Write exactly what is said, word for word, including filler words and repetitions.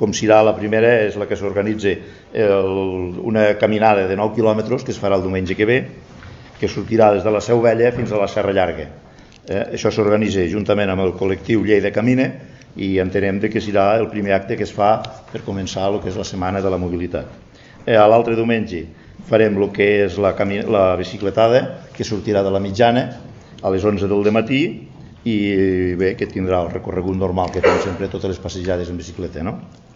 com serà la primera, és la que s'organitza una caminada de nou quilòmetres que es farà el diumenge que ve, que sortirà des de la Seu Vella fins a la Serra Llarga. Eh, això s'organitza juntament amb el col·lectiu Lleida Camina i entenem que serà el primer acte que es fa per començar el que és la setmana de la mobilitat. Eh, L'altre diumenge farem el que és la, la bicicletada, que sortirà de la mitjana a les onze del matí i bé, que tindrà el recorregut normal que fem sempre totes les passejades en bicicleta, no?